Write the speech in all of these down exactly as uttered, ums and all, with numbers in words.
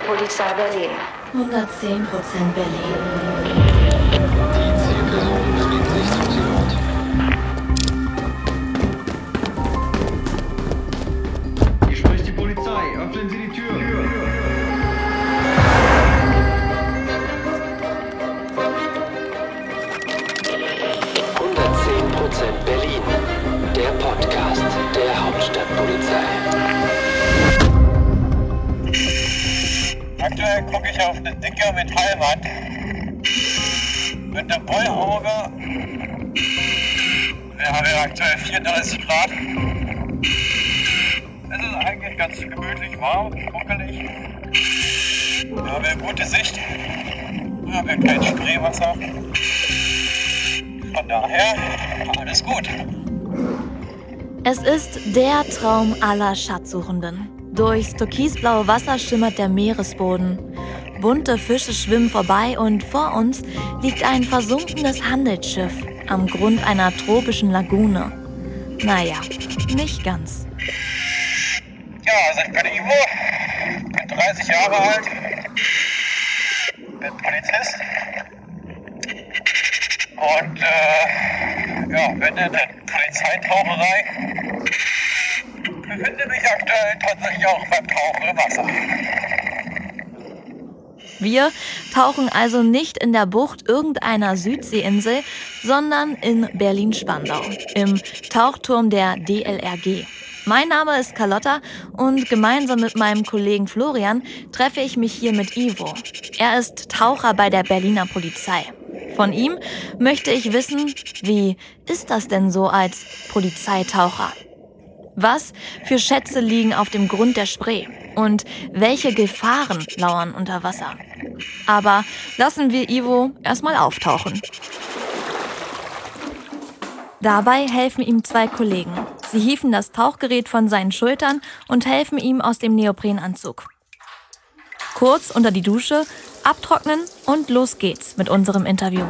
Polizei Berlin. hundertzehn Prozent Berlin. Die Zielperson bewegt sich zum Zielort. Hier spricht die Polizei. Öffnen Sie die Tür. hundertzehn Prozent Berlin. Der Podcast der Hauptstadtpolizei. Aktuell gucke ich auf eine dicke Metallwand mit einem Bullauge. Wir haben ja aktuell vierunddreißig Grad. Es ist eigentlich ganz gemütlich warm, muckelig. Wir haben ja gute Sicht. Wir haben ja kein Spreewasser. Von daher, alles gut. Es ist der Traum aller Schatzsuchenden. Durchs türkisblaue Wasser schimmert der Meeresboden. Bunte Fische schwimmen vorbei und vor uns liegt ein versunkenes Handelsschiff am Grund einer tropischen Lagune. Naja, nicht ganz. Ja, also ich bin Ivo, bin dreißig Jahre alt, bin Polizist und äh, ja, bin in der Polizeitaucherei. Befinde mich aktuell tatsächlich auch beim Tauchen im Wasser. Wir tauchen also nicht in der Bucht irgendeiner Südseeinsel, sondern in Berlin-Spandau, im Tauchturm der D L R G. Mein Name ist Carlotta und gemeinsam mit meinem Kollegen Florian treffe ich mich hier mit Ivo. Er ist Taucher bei der Berliner Polizei. Von ihm möchte ich wissen, wie ist das denn so als Polizeitaucher? Was für Schätze liegen auf dem Grund der Spree? Und welche Gefahren lauern unter Wasser? Aber lassen wir Ivo erstmal auftauchen. Dabei helfen ihm zwei Kollegen. Sie hieven das Tauchgerät von seinen Schultern und helfen ihm aus dem Neoprenanzug. Kurz unter die Dusche, abtrocknen und los geht's mit unserem Interview.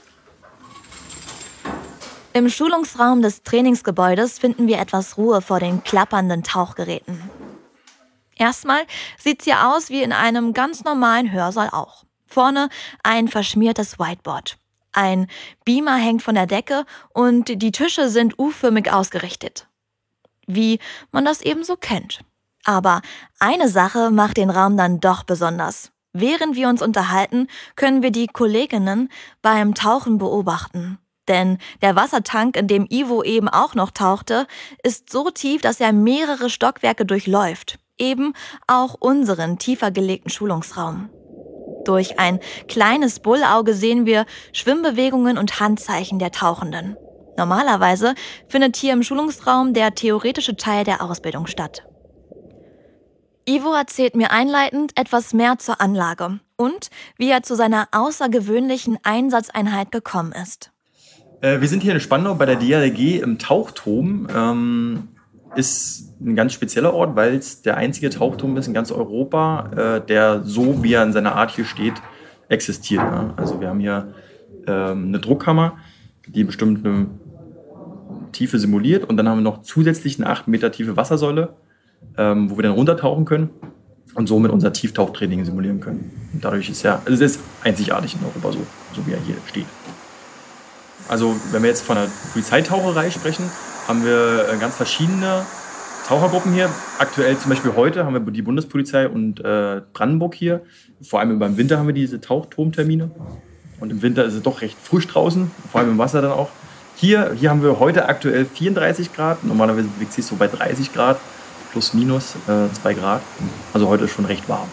Im Schulungsraum des Trainingsgebäudes finden wir etwas Ruhe vor den klappernden Tauchgeräten. Erstmal sieht's hier aus wie in einem ganz normalen Hörsaal auch. Vorne ein verschmiertes Whiteboard. Ein Beamer hängt von der Decke und die Tische sind U-förmig ausgerichtet. Wie man das eben so kennt. Aber eine Sache macht den Raum dann doch besonders. Während wir uns unterhalten, können wir die Kolleginnen beim Tauchen beobachten. Denn der Wassertank, in dem Ivo eben auch noch tauchte, ist so tief, dass er mehrere Stockwerke durchläuft. Eben auch unseren tiefer gelegten Schulungsraum. Durch ein kleines Bullauge sehen wir Schwimmbewegungen und Handzeichen der Tauchenden. Normalerweise findet hier im Schulungsraum der theoretische Teil der Ausbildung statt. Ivo erzählt mir einleitend etwas mehr zur Anlage und wie er zu seiner außergewöhnlichen Einsatzeinheit gekommen ist. Äh, wir sind hier in Spandau bei der D L R G im Tauchturm. Ähm, ist ein ganz spezieller Ort, weil es der einzige Tauchturm ist in ganz Europa, äh, der so, wie er in seiner Art hier steht, existiert. Ja? Also wir haben hier ähm, eine Druckkammer, die bestimmt eine Tiefe simuliert, und dann haben wir noch zusätzlich eine acht Meter tiefe Wassersäule, ähm, wo wir dann runtertauchen können und somit unser Tieftauchtraining simulieren können. Und dadurch ist ja, also es ist einzigartig in Europa so, so wie er hier steht. Also wenn wir jetzt von der Polizeitaucherei sprechen, haben wir ganz verschiedene Tauchergruppen hier. Aktuell zum Beispiel heute haben wir die Bundespolizei und äh, Brandenburg hier. Vor allem über den Winter haben wir diese Tauchturmtermine. Und im Winter ist es doch recht frisch draußen, vor allem im Wasser dann auch. Hier, hier haben wir heute aktuell vierunddreißig Grad. Normalerweise bewegt sich so bei dreißig Grad, plus minus äh, zwei Grad. Also heute ist schon recht warm.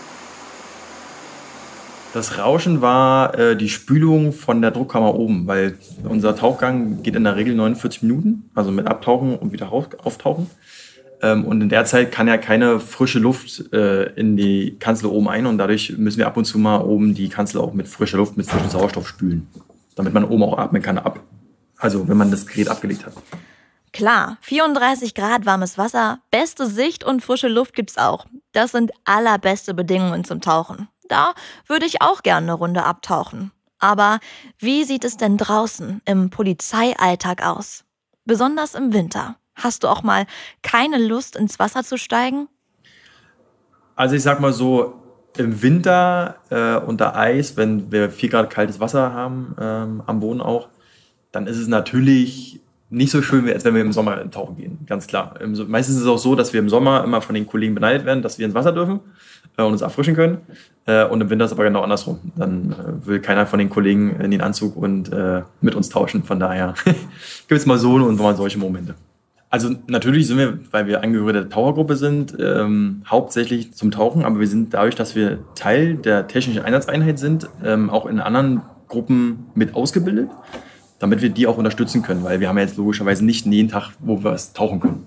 Das Rauschen war äh, die Spülung von der Druckkammer oben, weil unser Tauchgang geht in der Regel neunundvierzig Minuten, also mit Abtauchen und wieder auftauchen. Ähm, und in der Zeit kann ja keine frische Luft äh, in die Kanzel oben ein, und dadurch müssen wir ab und zu mal oben die Kanzel auch mit frischer Luft, mit frischem Sauerstoff spülen, damit man oben auch atmen kann, ab. Also wenn man das Gerät abgelegt hat. Klar, vierunddreißig Grad warmes Wasser, beste Sicht und frische Luft gibt's auch. Das sind allerbeste Bedingungen zum Tauchen. Da würde ich auch gerne eine Runde abtauchen. Aber wie sieht es denn draußen im Polizeialltag aus? Besonders im Winter. Hast du auch mal keine Lust, ins Wasser zu steigen? Also ich sag mal so, Im Winter äh, unter Eis, wenn wir vier Grad kaltes Wasser haben, ähm, am Boden auch, dann ist es natürlich nicht so schön, als wenn wir im Sommer tauchen gehen, ganz klar. Im, meistens ist es auch so, dass wir im Sommer immer von den Kollegen beneidet werden, dass wir ins Wasser dürfen äh, und uns erfrischen können. Äh, und im Winter ist es aber genau andersrum. Dann äh, will keiner von den Kollegen in den Anzug und äh, mit uns tauschen. Von daher gibt es mal so und mal solche Momente. Also natürlich sind wir, weil wir Angehörige der Tauchergruppe sind, ähm, hauptsächlich zum Tauchen, aber wir sind dadurch, dass wir Teil der technischen Einsatzeinheit sind, ähm, auch in anderen Gruppen mit ausgebildet, damit wir die auch unterstützen können, weil wir haben ja jetzt logischerweise nicht jeden Tag, wo wir es tauchen können.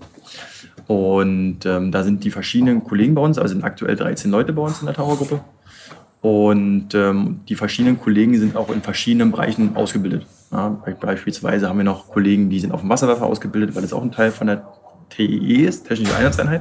Und ähm, da sind die verschiedenen Kollegen bei uns, also sind aktuell dreizehn Leute bei uns in der Tauchergruppe. Und ähm, die verschiedenen Kollegen sind auch in verschiedenen Bereichen ausgebildet. Ja, beispielsweise haben wir noch Kollegen, die sind auf dem Wasserwerfer ausgebildet, weil das auch ein Teil von der T E E ist, Technische Einsatzeinheit.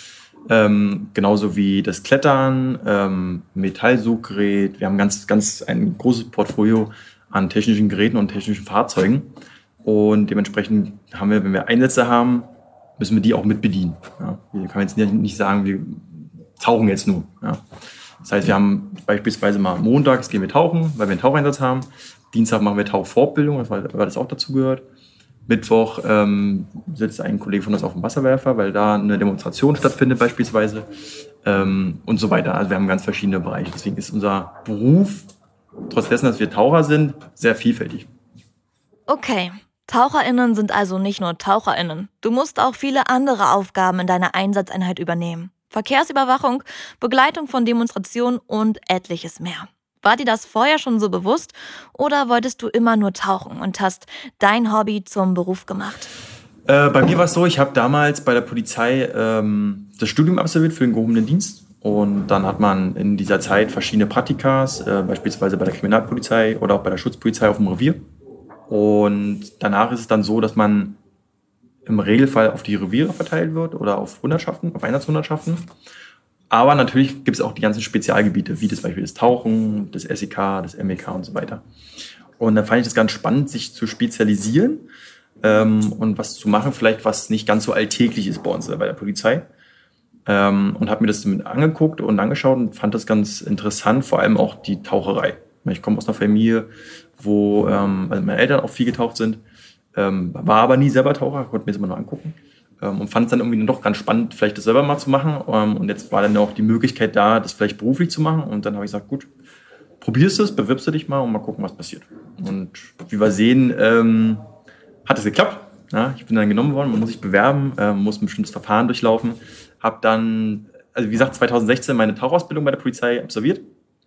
Ähm, genauso wie das Klettern, ähm, Metallsuggerät. Wir haben ganz, ganz ein großes Portfolio an technischen Geräten und technischen Fahrzeugen. Und dementsprechend haben wir, wenn wir Einsätze haben, müssen wir die auch mit bedienen. Ja, wir können jetzt nicht sagen, wir tauchen jetzt nur. Ja. Das heißt, wir haben beispielsweise mal montags gehen wir tauchen, weil wir einen Taucheinsatz haben. Dienstag machen wir Tauchfortbildung, weil das auch dazu gehört. Mittwoch ähm, sitzt ein Kollege von uns auf dem Wasserwerfer, weil da eine Demonstration stattfindet beispielsweise ähm, und so weiter. Also wir haben ganz verschiedene Bereiche. Deswegen ist unser Beruf, trotz dessen, dass wir Taucher sind, sehr vielfältig. Okay, TaucherInnen sind also nicht nur TaucherInnen. Du musst auch viele andere Aufgaben in deiner Einsatzeinheit übernehmen. Verkehrsüberwachung, Begleitung von Demonstrationen und etliches mehr. War dir das vorher schon so bewusst oder wolltest du immer nur tauchen und hast dein Hobby zum Beruf gemacht? Äh, bei mir war es so, ich habe damals bei der Polizei ähm, das Studium absolviert für den gehobenen Dienst. Und dann hat man in dieser Zeit verschiedene Praktikas, äh, beispielsweise bei der Kriminalpolizei oder auch bei der Schutzpolizei auf dem Revier. Und danach ist es dann so, dass man im Regelfall auf die Reviere verteilt wird oder auf Hundertschaften, auf Einsatzhundertschaften. Aber natürlich gibt es auch die ganzen Spezialgebiete, wie das Beispiel das Tauchen, das S E K, das M E K und so weiter. Und dann fand ich das ganz spannend, sich zu spezialisieren ähm, und was zu machen, vielleicht was nicht ganz so alltäglich ist bei uns bei der Polizei. Ähm, und habe mir das mit angeguckt und angeschaut und fand das ganz interessant, vor allem auch die Taucherei. Ich komme aus einer Familie, wo ähm, also meine Eltern auch viel getaucht sind. Ähm, war aber nie selber Taucher, konnte mir das immer nur angucken ähm, und fand es dann irgendwie doch ganz spannend, vielleicht das selber mal zu machen. Ähm, und jetzt war dann auch die Möglichkeit da, das vielleicht beruflich zu machen. Und dann habe ich gesagt, gut, probierst es, bewirbst du dich mal und mal gucken, was passiert. Und wie wir sehen, ähm, hat es geklappt. Ja, ich bin dann genommen worden, man muss sich bewerben, äh, muss ein bestimmtes Verfahren durchlaufen. Habe dann, also wie gesagt, zwanzig sechzehn meine Tauchausbildung bei der Polizei absolviert.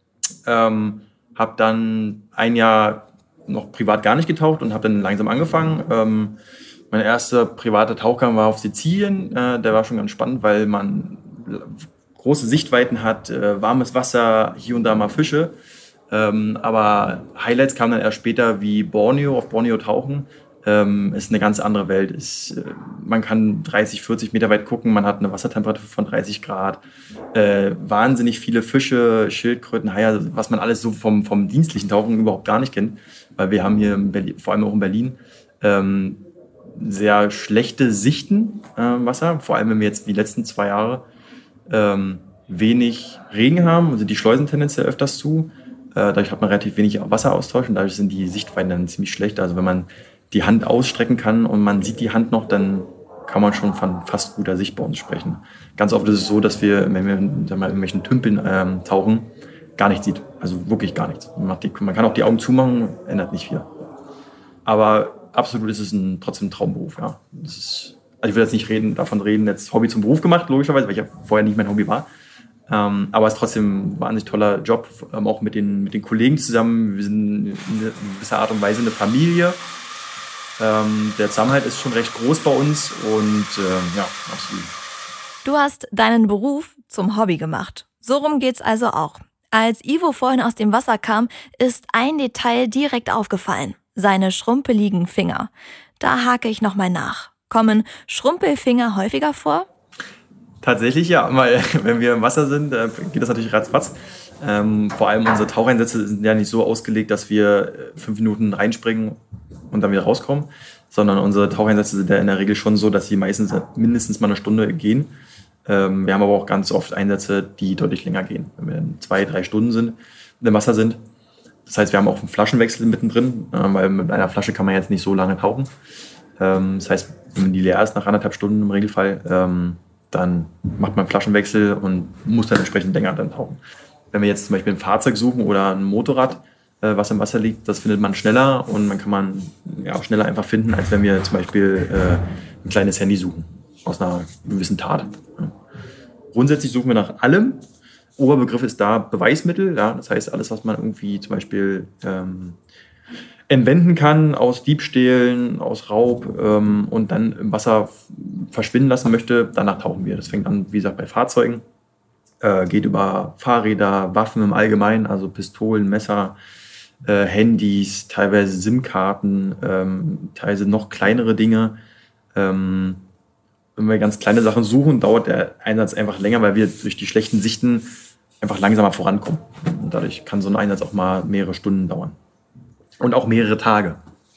Ähm, habe dann ein Jahr noch privat gar nicht getaucht und habe dann langsam angefangen. Ähm, mein erster privater Tauchgang war auf Sizilien. Äh, der war schon ganz spannend, weil man große Sichtweiten hat, äh, warmes Wasser, hier und da mal Fische. Ähm, aber Highlights kamen dann erst später, wie Borneo, auf Borneo tauchen. Ähm, ist eine ganz andere Welt. Ist, äh, man kann dreißig, vierzig Meter weit gucken, man hat eine Wassertemperatur von dreißig Grad, äh, wahnsinnig viele Fische, Schildkröten, Haie, was man alles so vom, vom dienstlichen Tauchen überhaupt gar nicht kennt, weil wir haben hier in Berlin, vor allem auch in Berlin, ähm, sehr schlechte Sichten äh, Wasser, vor allem wenn wir jetzt die letzten zwei Jahre ähm, wenig Regen haben, also die Schleusen tendenziell öfters zu, äh, dadurch hat man relativ wenig Wasseraustausch und dadurch sind die Sichtweiten dann ziemlich schlecht, also wenn man die Hand ausstrecken kann und man sieht die Hand noch, dann kann man schon von fast guter Sicht bei uns sprechen. Ganz oft ist es so, dass wir, wenn wir in irgendwelchen Tümpeln ähm, tauchen, gar nichts sieht. Also wirklich gar nichts. Man, macht die, man kann auch die Augen zumachen, ändert nicht viel. Aber absolut ist es ein, trotzdem ein Traumberuf. Ja. Das ist, also ich will jetzt nicht reden, davon reden, jetzt Hobby zum Beruf gemacht, logischerweise, weil ich ja vorher nicht mein Hobby war. Ähm, aber es ist trotzdem ein wahnsinnig toller Job, ähm, auch mit den, mit den Kollegen zusammen. Wir sind in gewisser Art und Weise eine Familie. Ähm, der Zusammenhalt ist schon recht groß bei uns und ähm, ja, absolut. Du hast deinen Beruf zum Hobby gemacht. So rum geht's also auch. Als Ivo vorhin aus dem Wasser kam, ist ein Detail direkt aufgefallen. Seine schrumpeligen Finger. Da hake ich nochmal nach. Kommen Schrumpelfinger häufiger vor? Tatsächlich ja, weil wenn wir im Wasser sind, äh, geht das natürlich ratzfatz. Ähm, vor allem unsere Taucheinsätze sind ja nicht so ausgelegt, dass wir fünf Minuten reinspringen und dann wieder rauskommen, sondern unsere Taucheinsätze sind ja in der Regel schon so, dass sie meistens mindestens mal eine Stunde gehen. Ähm, wir haben aber auch ganz oft Einsätze, die deutlich länger gehen, wenn wir in zwei, drei Stunden sind, im Wasser sind. Das heißt, wir haben auch einen Flaschenwechsel mittendrin, äh, weil mit einer Flasche kann man jetzt nicht so lange tauchen. Ähm, das heißt, wenn die leer ist nach anderthalb Stunden im Regelfall, ähm, dann macht man einen Flaschenwechsel und muss dann entsprechend länger dann tauchen. Wenn wir jetzt zum Beispiel ein Fahrzeug suchen oder ein Motorrad, äh, was im Wasser liegt, das findet man schneller und man kann man ja, auch schneller einfach finden, als wenn wir zum Beispiel äh, ein kleines Handy suchen aus einer gewissen Tat. Ja. Grundsätzlich suchen wir nach allem. Oberbegriff ist da Beweismittel, ja, das heißt alles, was man irgendwie zum Beispiel ähm, entwenden kann aus Diebstählen, aus Raub ähm, und dann im Wasser f- verschwinden lassen möchte, danach tauchen wir. Das fängt an, wie gesagt, bei Fahrzeugen, äh, geht über Fahrräder, Waffen im Allgemeinen, also Pistolen, Messer, äh, Handys, teilweise SIM-Karten, ähm, teilweise noch kleinere Dinge. Ähm, wenn wir ganz kleine Sachen suchen, dauert der Einsatz einfach länger, weil wir durch die schlechten Sichten einfach langsamer vorankommen. Und dadurch kann so ein Einsatz auch mal mehrere Stunden dauern. Und auch mehrere Tage.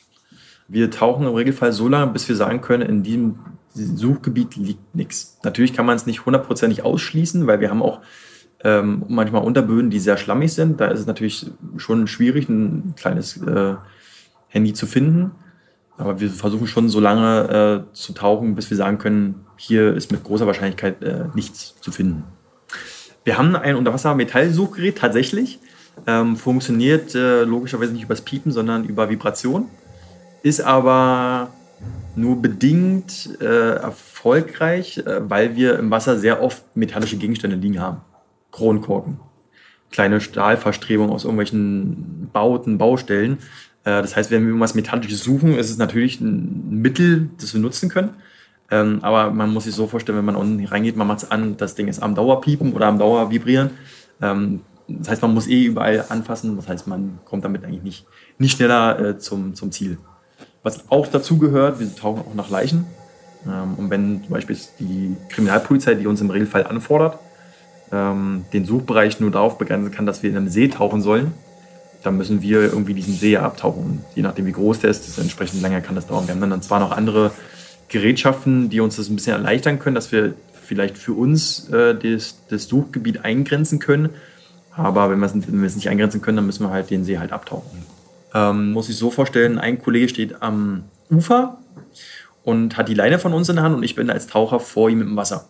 Wir tauchen im Regelfall so lange, bis wir sagen können, in diesem Suchgebiet liegt nichts. Natürlich kann man es nicht hundertprozentig ausschließen, weil wir haben auch ähm, manchmal Unterböden, die sehr schlammig sind. Da ist es natürlich schon schwierig, ein kleines äh, Handy zu finden. Aber wir versuchen schon so lange äh, zu tauchen, bis wir sagen können, hier ist mit großer Wahrscheinlichkeit äh, nichts zu finden. Wir haben ein Unterwasser-Metallsuchgerät tatsächlich. Ähm, funktioniert äh, logischerweise nicht übers Piepen, sondern über Vibration. Ist aber nur bedingt äh, erfolgreich, äh, weil wir im Wasser sehr oft metallische Gegenstände liegen haben. Kronkorken, kleine Stahlverstrebungen aus irgendwelchen Bauten, Baustellen. Äh, das heißt, wenn wir irgendwas Metallisches suchen, ist es natürlich ein Mittel, das wir nutzen können. Ähm, aber man muss sich so vorstellen, wenn man unten reingeht, man macht es an, das Ding ist am Dauerpiepen oder am Dauervibrieren. Ähm, das heißt, man muss eh überall anfassen. Das heißt, man kommt damit eigentlich nicht, nicht schneller äh, zum, zum Ziel. Was auch dazu gehört, wir tauchen auch nach Leichen. Ähm, und wenn zum Beispiel die Kriminalpolizei, die uns im Regelfall anfordert, ähm, den Suchbereich nur darauf begrenzen kann, dass wir in einem See tauchen sollen, dann müssen wir irgendwie diesen See abtauchen. Und je nachdem, wie groß der ist, desto entsprechend länger kann das dauern. Wir haben dann zwar noch andere Gerätschaften, die uns das ein bisschen erleichtern können, dass wir vielleicht für uns äh, das, das Suchgebiet eingrenzen können. Aber wenn wir, es, wenn wir es nicht eingrenzen können, dann müssen wir halt den See halt abtauchen. Ähm, muss ich so vorstellen, ein Kollege steht am Ufer und hat die Leine von uns in der Hand und ich bin als Taucher vor ihm im Wasser.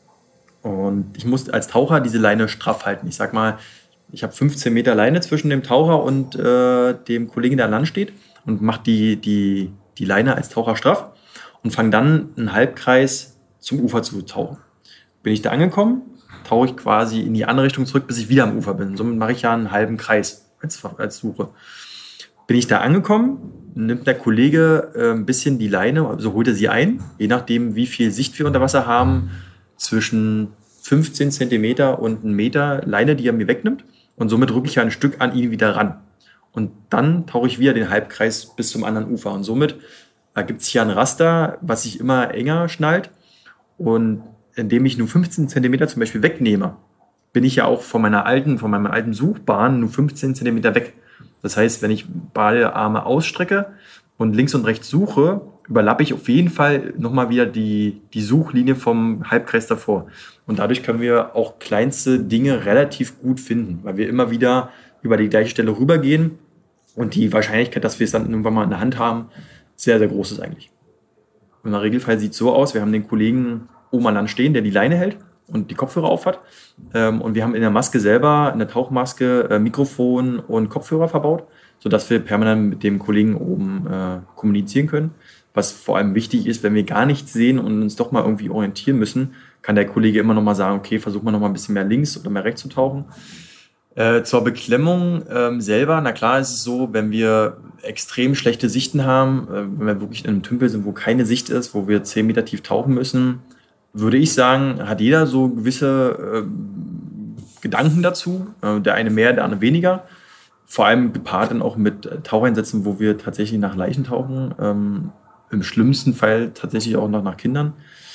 Und ich muss als Taucher diese Leine straff halten. Ich sag mal, ich habe fünfzehn Meter Leine zwischen dem Taucher und äh, dem Kollegen, der an Land steht und mache die, die, die Leine als Taucher straff und fange dann einen Halbkreis zum Ufer zu tauchen. Bin ich da angekommen, tauche ich quasi in die andere Richtung zurück, bis ich wieder am Ufer bin. Somit mache ich ja einen halben Kreis als, als Suche. Bin ich da angekommen, nimmt der Kollege äh, ein bisschen die Leine, also holt er sie ein, je nachdem, wie viel Sicht wir unter Wasser haben, zwischen fünfzehn Zentimeter und einen Meter Leine, die er mir wegnimmt. Und somit rücke ich ja ein Stück an ihn wieder ran. Und dann tauche ich wieder den Halbkreis bis zum anderen Ufer. Und somit ergibt sich ja ein Raster, was sich immer enger schnallt. Und indem ich nur fünfzehn Zentimeter zum Beispiel wegnehme, bin ich ja auch von meiner alten, von meiner alten Suchbahn nur fünfzehn Zentimeter weg. Das heißt, wenn ich beide Arme ausstrecke und links und rechts suche, überlappe ich auf jeden Fall nochmal wieder die, die Suchlinie vom Halbkreis davor. Und dadurch können wir auch kleinste Dinge relativ gut finden, weil wir immer wieder über die gleiche Stelle rübergehen und die Wahrscheinlichkeit, dass wir es dann irgendwann mal in der Hand haben, sehr, sehr groß ist eigentlich. Und im Regelfall sieht es so aus, wir haben den Kollegen oben an Land stehen, der die Leine hält und die Kopfhörer auf hat. Und wir haben in der Maske selber, in der Tauchmaske, Mikrofon und Kopfhörer verbaut, sodass wir permanent mit dem Kollegen oben äh, kommunizieren können. Was vor allem wichtig ist, wenn wir gar nichts sehen und uns doch mal irgendwie orientieren müssen, kann der Kollege immer noch mal sagen, okay, versuch mal noch mal ein bisschen mehr links oder mehr rechts zu tauchen. Äh, zur Beklemmung ähm, selber, na klar ist es so, wenn wir extrem schlechte Sichten haben, äh, wenn wir wirklich in einem Tümpel sind, wo keine Sicht ist, wo wir zehn Meter tief tauchen müssen, würde ich sagen, hat jeder so gewisse äh, Gedanken dazu. Äh, der eine mehr, der andere weniger. Vor allem gepaart dann auch mit Taucheinsätzen, wo wir tatsächlich nach Leichen tauchen. Ähm, Im schlimmsten Fall tatsächlich auch noch nach Kindern.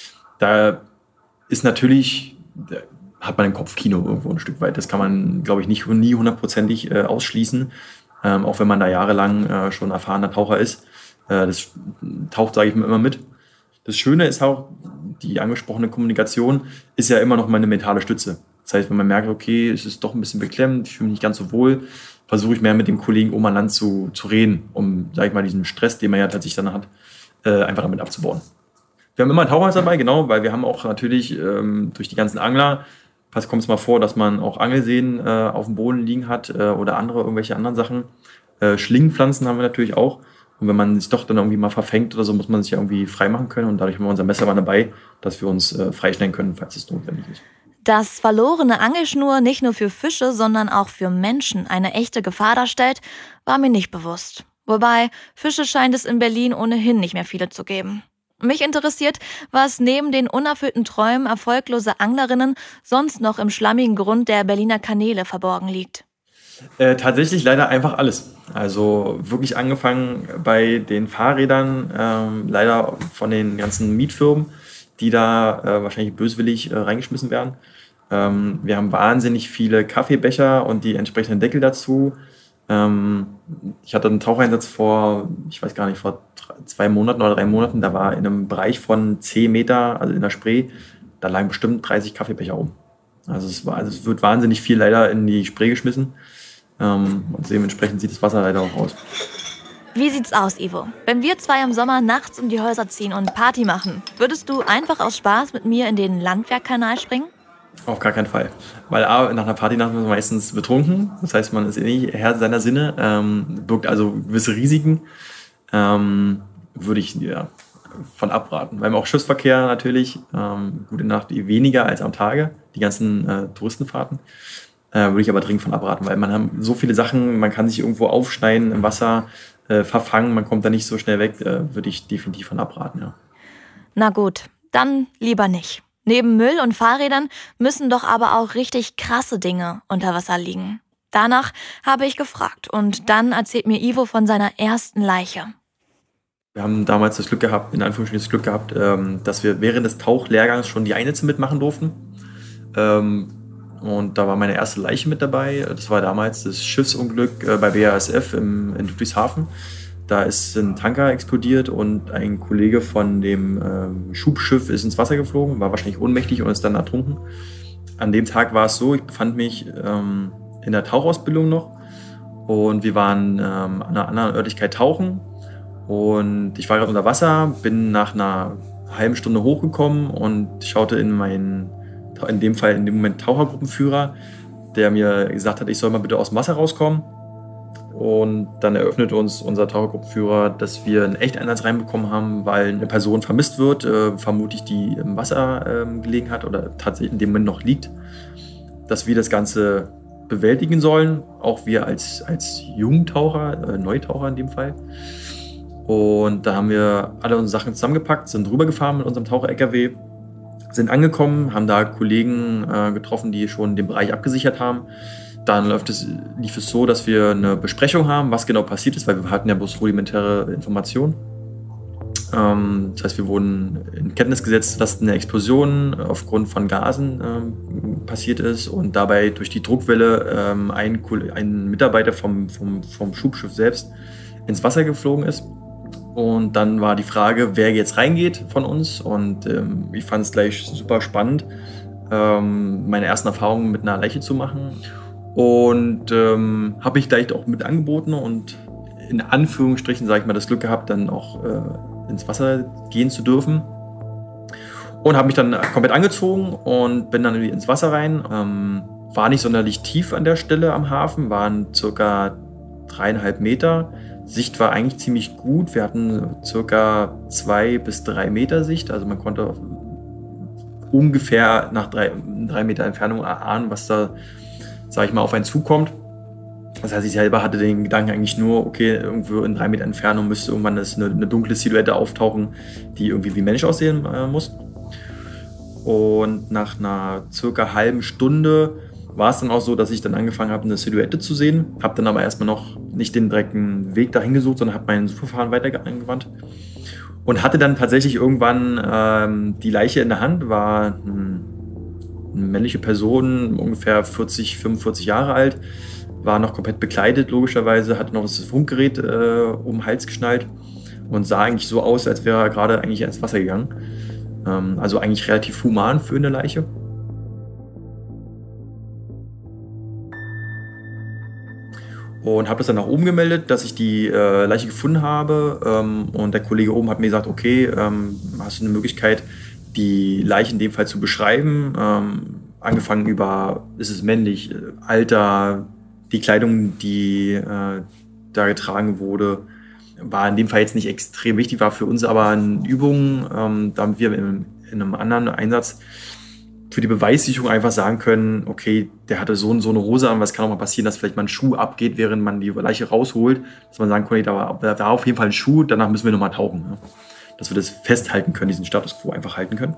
Da ist natürlich, da hat man ein Kopfkino irgendwo ein Stück weit. Das kann man, glaube ich, nicht nie hundertprozentig äh, ausschließen. Ähm, auch wenn man da jahrelang äh, schon erfahrener Taucher ist. Äh, das taucht, sage ich mal, immer mit. Das Schöne ist auch, die angesprochene Kommunikation ist ja immer noch mal eine mentale Stütze. Das heißt, wenn man merkt, okay, es ist doch ein bisschen beklemmt, ich fühle mich nicht ganz so wohl, versuche ich mehr mit dem Kollegen oben an Land zu, zu reden, um, sag ich mal, diesen Stress, den man ja tatsächlich dann hat, äh, einfach damit abzubauen. Wir haben immer ein Tauchholz dabei, genau, weil wir haben auch natürlich ähm, durch die ganzen Angler, was kommt es mal vor, dass man auch Angelseen äh, auf dem Boden liegen hat äh, oder andere, irgendwelche anderen Sachen. Äh, Schlingenpflanzen haben wir natürlich auch. Und wenn man sich doch dann irgendwie mal verfängt oder so, muss man sich ja irgendwie freimachen können. Und dadurch haben wir unser Messer mal dabei, dass wir uns äh, freischneiden können, falls es notwendig ist. Dass verlorene Angelschnur nicht nur für Fische, sondern auch für Menschen eine echte Gefahr darstellt, war mir nicht bewusst. Wobei, Fische scheint es in Berlin ohnehin nicht mehr viele zu geben. Mich interessiert, was neben den unerfüllten Träumen erfolgloser Anglerinnen sonst noch im schlammigen Grund der Berliner Kanäle verborgen liegt. Äh, tatsächlich leider einfach alles. Also wirklich angefangen bei den Fahrrädern, ähm, leider von den ganzen Mietfirmen, die da äh, wahrscheinlich böswillig äh, reingeschmissen werden. Ähm, wir haben wahnsinnig viele Kaffeebecher und die entsprechenden Deckel dazu. Ähm, ich hatte einen Taucheinsatz vor, ich weiß gar nicht, vor zwei Monaten oder drei Monaten. Da war in einem Bereich von zehn Meter, also in der Spree, da lagen bestimmt dreißig Kaffeebecher rum. Also es, war, also es wird wahnsinnig viel leider in die Spree geschmissen. Ähm, und dementsprechend sieht das Wasser leider auch aus. Wie sieht's aus, Ivo? Wenn wir zwei im Sommer nachts um die Häuser ziehen und Party machen, würdest du einfach aus Spaß mit mir in den Landwehrkanal springen? Auf gar keinen Fall. Weil A, nach einer Partynacht ist man meistens betrunken. Das heißt, man ist eh nicht Herr seiner Sinne. Ähm, birgt also gewisse Risiken. Ähm, würde ich ja, von abraten. Weil auch Schiffsverkehr natürlich, ähm, gute Nacht weniger als am Tage. Die ganzen äh, Touristenfahrten. Äh, würde ich aber dringend von abraten. Weil man hat so viele Sachen, man kann sich irgendwo aufschneiden im Wasser, äh, verfangen, man kommt da nicht so schnell weg. Äh, würde ich definitiv von abraten, ja. Na gut, dann lieber nicht. Neben Müll und Fahrrädern müssen doch aber auch richtig krasse Dinge unter Wasser liegen. Danach habe ich gefragt und dann erzählt mir Ivo von seiner ersten Leiche. Wir haben damals das Glück gehabt, in Anführungsstrichen das Glück gehabt, ähm, dass wir während des Tauchlehrgangs schon die Einsätze mitmachen durften. Ähm, und da war meine erste Leiche mit dabei. Das war damals das Schiffsunglück äh, bei B A S F im, in Ludwigshafen. Da ist ein Tanker explodiert und ein Kollege von dem ähm, Schubschiff ist ins Wasser geflogen, war wahrscheinlich ohnmächtig und ist dann ertrunken. An dem Tag war es so, ich befand mich ähm, in der Tauchausbildung noch und wir waren ähm, an einer anderen Örtlichkeit tauchen und ich war gerade unter Wasser, bin nach einer halben Stunde hochgekommen und schaute in meinen, in dem Fall in dem Moment Tauchergruppenführer, der mir gesagt hat, ich soll mal bitte aus dem Wasser rauskommen. Und dann eröffnete uns unser Tauchergruppenführer, dass wir einen Echteinsatz reinbekommen haben, weil eine Person vermisst wird, äh, vermutlich die im Wasser äh, gelegen hat oder tatsächlich in dem Moment noch liegt. Dass wir das Ganze bewältigen sollen, auch wir als, als Jungtaucher, äh, Neutaucher in dem Fall. Und da haben wir alle unsere Sachen zusammengepackt, sind rübergefahren mit unserem Taucher-L K W, sind angekommen, haben da Kollegen äh, getroffen, die schon den Bereich abgesichert haben. Dann läuft es, lief es so, dass wir eine Besprechung haben, was genau passiert ist, weil wir hatten ja bloß rudimentäre Informationen. Ähm, das heißt, wir wurden in Kenntnis gesetzt, dass eine Explosion aufgrund von Gasen ähm, passiert ist und dabei durch die Druckwelle ähm, ein, ein Mitarbeiter vom, vom, vom Schubschiff selbst ins Wasser geflogen ist. Und dann war die Frage, wer jetzt reingeht von uns. Und ähm, ich fand es gleich super spannend, ähm, meine ersten Erfahrungen mit einer Leiche zu machen. Und ähm, habe ich gleich auch mit angeboten und in Anführungsstrichen, sage ich mal, das Glück gehabt, dann auch äh, ins Wasser gehen zu dürfen. Und habe mich dann komplett angezogen und bin dann ins Wasser rein. Ähm, war nicht sonderlich tief an der Stelle am Hafen, waren circa dreieinhalb Meter. Sicht war eigentlich ziemlich gut. Wir hatten circa zwei bis drei Meter Sicht. Also man konnte ungefähr nach drei, drei Meter Entfernung erahnen, was da, sag ich mal, auf einen zukommt. Das heißt, ich selber hatte den Gedanken eigentlich nur, okay, irgendwo in drei Meter Entfernung müsste irgendwann eine, eine dunkle Silhouette auftauchen, die irgendwie wie Mensch aussehen äh, muss. Und nach einer circa halben Stunde war es dann auch so, dass ich dann angefangen habe, eine Silhouette zu sehen. Habe dann aber erstmal noch nicht den direkten Weg dahin gesucht, sondern habe mein Suchverfahren weiter angewandt. Und hatte dann tatsächlich irgendwann ähm, die Leiche in der Hand, war ein, eine männliche Person, ungefähr vierzig, fünfundvierzig Jahre alt, war noch komplett bekleidet, logischerweise, hatte noch das Funkgerät äh, um den Hals geschnallt und sah eigentlich so aus, als wäre er gerade eigentlich ins Wasser gegangen. Ähm, also eigentlich relativ human für eine Leiche. Und habe das dann nach oben gemeldet, dass ich die äh, Leiche gefunden habe. Ähm, und der Kollege oben hat mir gesagt, okay, ähm, hast du eine Möglichkeit, die Leiche in dem Fall zu beschreiben? Ähm, angefangen über, ist es männlich, Alter, die Kleidung, die äh, da getragen wurde, war in dem Fall jetzt nicht extrem wichtig, war für uns aber eine Übung, ähm, damit wir in, in einem anderen Einsatz für die Beweissicherung einfach sagen können, okay, der hatte so und so eine Hose an, was kann auch mal passieren, dass vielleicht mal ein Schuh abgeht, während man die Leiche rausholt, dass man sagen kann, da war, da war auf jeden Fall ein Schuh, danach müssen wir nochmal tauchen. Ne? Dass wir das festhalten können, diesen Status quo einfach halten können.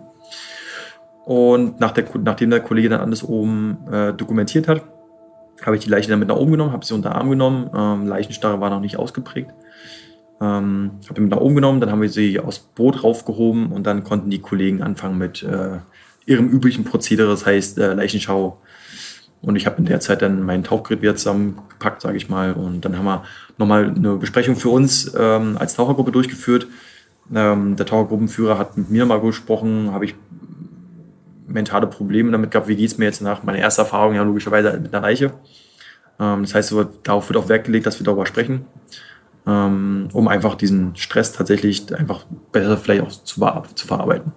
Und nach der, nachdem der Kollege dann alles oben äh, dokumentiert hat, habe ich die Leiche dann mit nach oben genommen, habe sie unter den Arm genommen, ähm, Leichenstarre war noch nicht ausgeprägt. Ähm, habe ihn mit nach oben genommen, dann haben wir sie aufs Boot raufgehoben und dann konnten die Kollegen anfangen mit äh, ihrem üblichen Prozedere, das heißt äh, Leichenschau. Und ich habe in der Zeit dann mein Tauchgerät wieder zusammengepackt, sage ich mal. Und dann haben wir nochmal eine Besprechung für uns ähm, als Tauchergruppe durchgeführt. Ähm, der Tauchergruppenführer hat mit mir mal gesprochen, habe ich mentale Probleme damit gehabt, wie geht es mir jetzt nach meiner ersten Erfahrung, ja logischerweise mit einer Leiche. Ähm, das heißt, darauf wird auch Wert gelegt, dass wir darüber sprechen, ähm, um einfach diesen Stress tatsächlich einfach besser vielleicht auch zu, zu verarbeiten.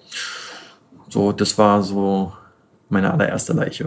So, das war so meine allererste Leiche.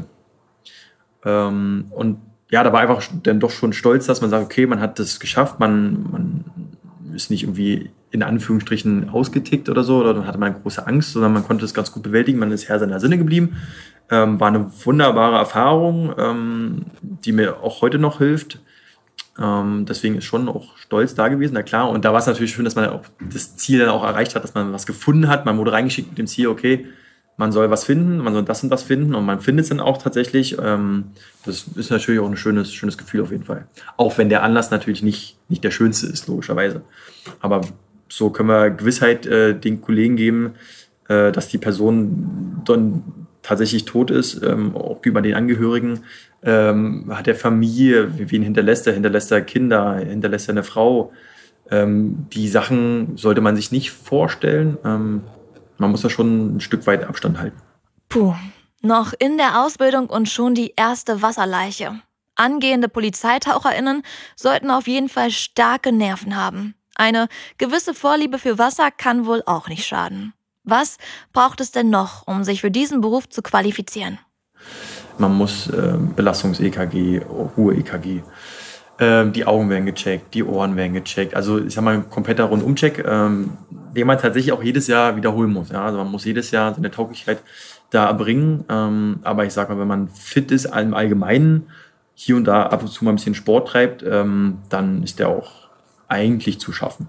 Ähm, und ja, da war einfach dann doch schon stolz, dass man sagt, okay, man hat das geschafft, man, man ist nicht irgendwie in Anführungsstrichen ausgetickt oder so, oder dann hatte man eine große Angst, sondern man konnte das ganz gut bewältigen, man ist Herr seiner Sinne geblieben. Ähm, war eine wunderbare Erfahrung, ähm, die mir auch heute noch hilft. Ähm, deswegen ist schon auch stolz da gewesen, na klar. Und da war es natürlich schön, dass man auch das Ziel dann auch erreicht hat, dass man was gefunden hat. Man wurde reingeschickt mit dem Ziel, okay, man soll was finden, man soll das und das finden und man findet es dann auch tatsächlich. Ähm, das ist natürlich auch ein schönes, schönes Gefühl auf jeden Fall. Auch wenn der Anlass natürlich nicht, nicht der schönste ist, logischerweise. Aber so können wir Gewissheit äh, den Kollegen geben, äh, dass die Person dann tatsächlich tot ist, ähm, auch wie bei den Angehörigen. Ähm, hat er Familie, wen hinterlässt er? Hinterlässt er Kinder? Hinterlässt er eine Frau? Ähm, die Sachen sollte man sich nicht vorstellen. Ähm, man muss da schon ein Stück weit Abstand halten. Puh, noch in der Ausbildung und schon die erste Wasserleiche. Angehende PolizeitaucherInnen sollten auf jeden Fall starke Nerven haben. Eine gewisse Vorliebe für Wasser kann wohl auch nicht schaden. Was braucht es denn noch, um sich für diesen Beruf zu qualifizieren? Man muss äh, Belastungs-E K G, Ruhe-E K G, äh, die Augen werden gecheckt, die Ohren werden gecheckt. Also ich sag mal, ein kompletter Rundumcheck, ähm, den man tatsächlich auch jedes Jahr wiederholen muss. Ja? Also man muss jedes Jahr seine Tauglichkeit da erbringen. Ähm, aber ich sag mal, wenn man fit ist im Allgemeinen, hier und da ab und zu mal ein bisschen Sport treibt, ähm, dann ist der auch eigentlich zu schaffen.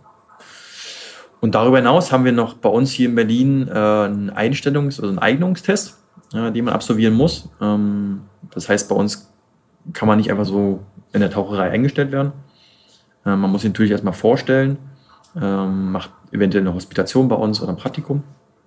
Und darüber hinaus haben wir noch bei uns hier in Berlin äh, einen Einstellungs- oder einen Eignungstest, äh, den man absolvieren muss. Ähm, das heißt, bei uns kann man nicht einfach so in der Taucherei eingestellt werden. Äh, man muss sich natürlich erstmal vorstellen, ähm, macht eventuell eine Hospitation bei uns oder ein Praktikum.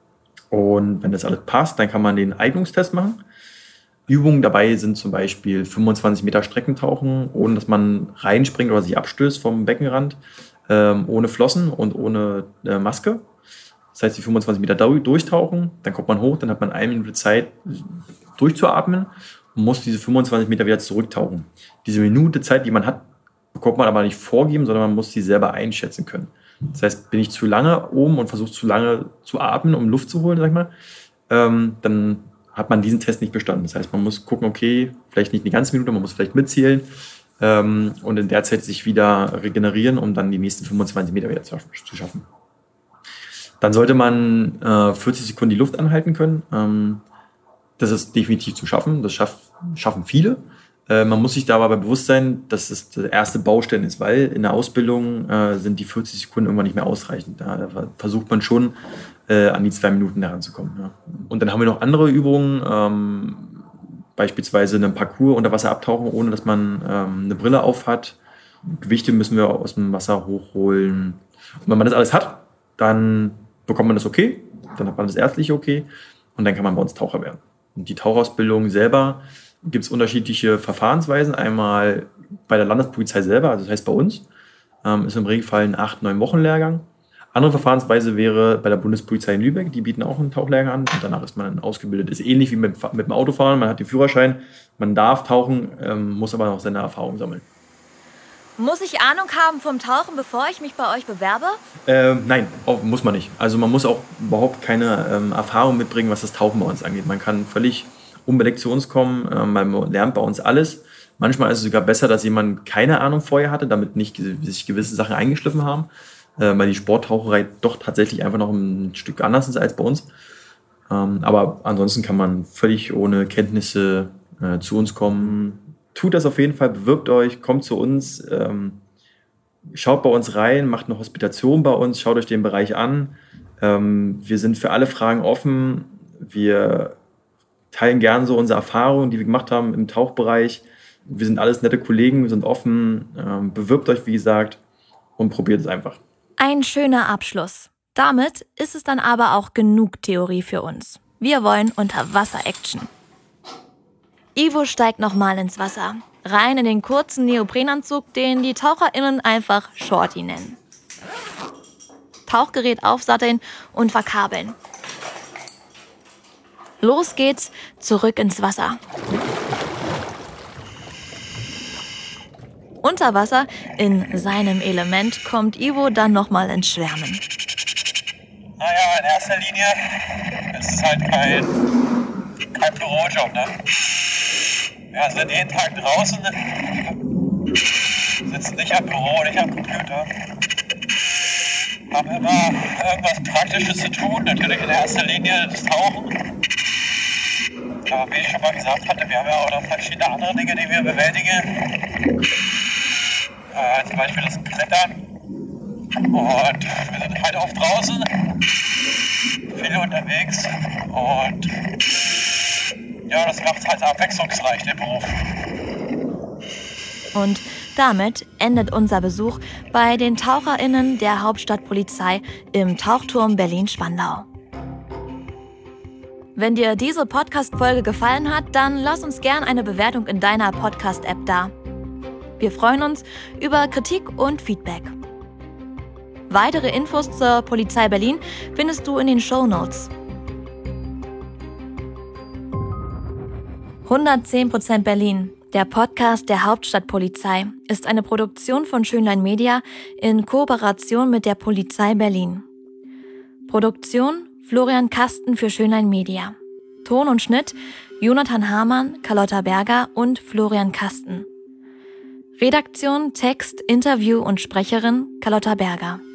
Und wenn das alles passt, dann kann man den Eignungstest machen. Übungen dabei sind zum Beispiel fünfundzwanzig Meter Streckentauchen, ohne dass man reinspringt oder sich abstößt vom Beckenrand, ähm, ohne Flossen und ohne äh, Maske. Das heißt, die fünfundzwanzig Meter durchtauchen, dann kommt man hoch, dann hat man eine Minute Zeit durchzuatmen und muss diese fünfundzwanzig Meter wieder zurücktauchen. Diese Minute Zeit, die man hat, bekommt man aber nicht vorgeben, sondern man muss sie selber einschätzen können. Das heißt, bin ich zu lange oben und versuche zu lange zu atmen, um Luft zu holen, sag ich mal, ähm, dann hat man diesen Test nicht bestanden. Das heißt, man muss gucken, okay, vielleicht nicht eine ganze Minute, man muss vielleicht mitzählen ähm, und in der Zeit sich wieder regenerieren, um dann die nächsten fünfundzwanzig Meter wieder zu, zu schaffen. Dann sollte man äh, vierzig Sekunden die Luft anhalten können. Ähm, das ist definitiv zu schaffen. Das schaff, schaffen viele. Äh, man muss sich da aber bewusst sein, dass es der erste Baustein ist, weil in der Ausbildung äh, sind die vierzig Sekunden irgendwann nicht mehr ausreichend. Da versucht man schon, äh, an die zwei Minuten heranzukommen. Ja. Und dann haben wir noch andere Übungen, ähm, beispielsweise einen Parcours unter Wasser abtauchen, ohne dass man ähm, eine Brille auf hat. Gewichte müssen wir aus dem Wasser hochholen. Und wenn man das alles hat, dann bekommt man das okay, dann hat man das ärztliche okay und dann kann man bei uns Taucher werden. Und die Tauchausbildung selber gibt es unterschiedliche Verfahrensweisen. Einmal bei der Landespolizei selber, also das heißt bei uns, ähm, ist im Regelfall ein acht, neun Wochen Lehrgang. Andere Verfahrensweise wäre bei der Bundespolizei in Lübeck, die bieten auch einen Tauchlehrgang an und danach ist man dann ausgebildet. Ist ähnlich wie mit, mit dem Autofahren, man hat den Führerschein, man darf tauchen, ähm, muss aber noch seine Erfahrung sammeln. Muss ich Ahnung haben vom Tauchen, bevor ich mich bei euch bewerbe? Ähm, nein, auch, muss man nicht. Also man muss auch überhaupt keine ähm, Erfahrung mitbringen, was das Tauchen bei uns angeht. Man kann völlig unbedingt zu uns kommen, ähm, man lernt bei uns alles. Manchmal ist es sogar besser, dass jemand keine Ahnung vorher hatte, damit nicht sich gewisse Sachen eingeschliffen haben. Weil die Sporttaucherei doch tatsächlich einfach noch ein Stück anders ist als bei uns. Aber ansonsten kann man völlig ohne Kenntnisse äh, zu uns kommen. Tut das auf jeden Fall, bewirbt euch, kommt zu uns, ähm, schaut bei uns rein, macht eine Hospitation bei uns, schaut euch den Bereich an. Ähm, wir sind für alle Fragen offen. Wir teilen gern so unsere Erfahrungen, die wir gemacht haben im Tauchbereich. Wir sind alles nette Kollegen, wir sind offen. Ähm, bewirbt euch, wie gesagt, und probiert es einfach. Ein schöner Abschluss. Damit ist es dann aber auch genug Theorie für uns. Wir wollen Unterwasser-Action. Ivo steigt nochmal ins Wasser. Rein in den kurzen Neoprenanzug, den die TaucherInnen einfach Shorty nennen. Tauchgerät aufsatteln und verkabeln. Los geht's, zurück ins Wasser. Unter Wasser, in seinem Element, kommt Ivo dann nochmal ins Schwärmen. Naja, in erster Linie ist es halt kein, kein Bürojob, ne? Wir sind jeden Tag draußen, sitzen nicht am Büro, nicht am Computer. Haben immer irgendwas Praktisches zu tun, natürlich in erster Linie das Tauchen. Aber wie ich schon mal gesagt hatte, wir haben ja auch noch verschiedene andere Dinge, die wir bewältigen. Äh, zum Beispiel das Klettern. Und wir sind halt oft draußen, viele unterwegs und ja, das macht es halt abwechslungsreich, den Beruf. Und damit endet unser Besuch bei den TaucherInnen der Hauptstadtpolizei im Tauchturm Berlin-Spandau. Wenn dir diese Podcast-Folge gefallen hat, dann lass uns gern eine Bewertung in deiner Podcast-App da. Wir freuen uns über Kritik und Feedback. Weitere Infos zur Polizei Berlin findest du in den Shownotes. hundertzehn Prozent Berlin, der Podcast der Hauptstadtpolizei, ist eine Produktion von Schönlein Media in Kooperation mit der Polizei Berlin. Produktion Florian Kasten für Schönlein Media. Ton und Schnitt Jonathan Hamann, Carlotta Berger und Florian Kasten. Redaktion, Text, Interview und Sprecherin Carlotta Berger.